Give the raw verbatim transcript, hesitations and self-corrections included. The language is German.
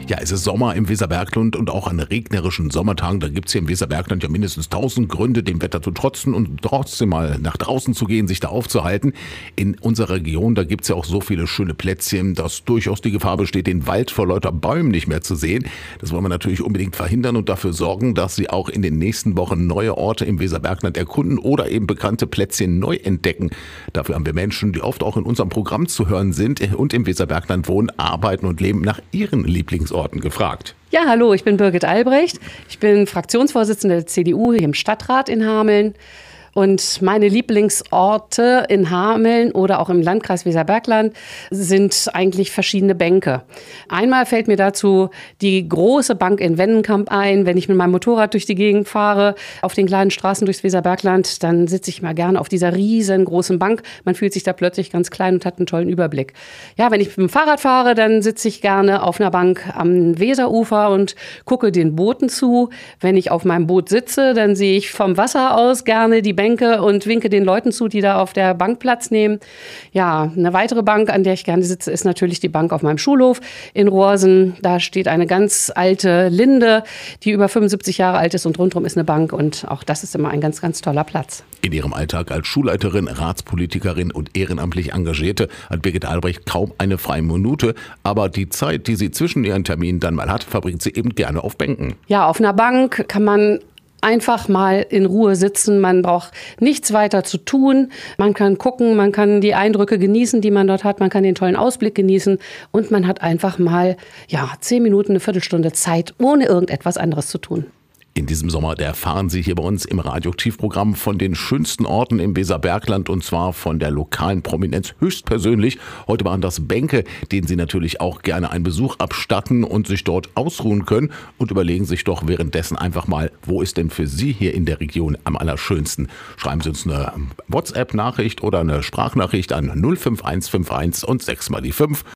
Ja, es ist Sommer im Weserbergland und auch an regnerischen Sommertagen. Da gibt es hier im Weserbergland ja mindestens tausend Gründe, dem Wetter zu trotzen und trotzdem mal nach draußen zu gehen, sich da aufzuhalten. In unserer Region, da gibt es ja auch so viele schöne Plätzchen, dass durchaus die Gefahr besteht, den Wald vor lauter Bäumen nicht mehr zu sehen. Das wollen wir natürlich unbedingt verhindern und dafür sorgen, dass Sie auch in den nächsten Wochen neue Orte im Weserbergland erkunden oder eben bekannte Plätzchen neu entdecken. Dafür haben wir Menschen, die oft auch in unserem Programm zu hören sind und im Weserbergland wohnen, arbeiten und leben, nach ihren Lieblingsorten gefragt. Ja, hallo, ich bin Birgit Albrecht. Ich bin Fraktionsvorsitzende der C D U hier im Stadtrat in Hameln. Und meine Lieblingsorte in Hameln oder auch im Landkreis Weserbergland sind eigentlich verschiedene Bänke. Einmal fällt mir dazu die große Bank in Wendenkamp ein. Wenn ich mit meinem Motorrad durch die Gegend fahre, auf den kleinen Straßen durchs Weserbergland, dann sitze ich mal gerne auf dieser riesengroßen Bank. Man fühlt sich da plötzlich ganz klein und hat einen tollen Überblick. Ja, wenn ich mit dem Fahrrad fahre, dann sitze ich gerne auf einer Bank am Weserufer und gucke den Booten zu. Wenn ich auf meinem Boot sitze, dann sehe ich vom Wasser aus gerne die Bänke und winke den Leuten zu, die da auf der Bank Platz nehmen. Ja, eine weitere Bank, an der ich gerne sitze, ist natürlich die Bank auf meinem Schulhof in Rohrsen. Da steht eine ganz alte Linde, die über fünfundsiebzig Jahre alt ist und rundherum ist eine Bank und auch das ist immer ein ganz, ganz toller Platz. In ihrem Alltag als Schulleiterin, Ratspolitikerin und ehrenamtlich Engagierte hat Birgit Albrecht kaum eine freie Minute, aber die Zeit, die sie zwischen ihren Terminen dann mal hat, verbringt sie eben gerne auf Bänken. Ja, auf einer Bank kann man einfach mal in Ruhe sitzen. Man braucht nichts weiter zu tun. Man kann gucken, man kann die Eindrücke genießen, die man dort hat. Man kann den tollen Ausblick genießen. Und man hat einfach mal, ja, zehn Minuten, eine Viertelstunde Zeit, ohne irgendetwas anderes zu tun. In diesem Sommer, da erfahren Sie hier bei uns im Radioaktivprogramm von den schönsten Orten im Weserbergland und zwar von der lokalen Prominenz höchstpersönlich. Heute waren das Bänke, denen Sie natürlich auch gerne einen Besuch abstatten und sich dort ausruhen können und überlegen sich doch währenddessen einfach mal, wo ist denn für Sie hier in der Region am allerschönsten? Schreiben Sie uns eine WhatsApp-Nachricht oder eine Sprachnachricht an null fünf eins fünf eins und sechs mal die fünf.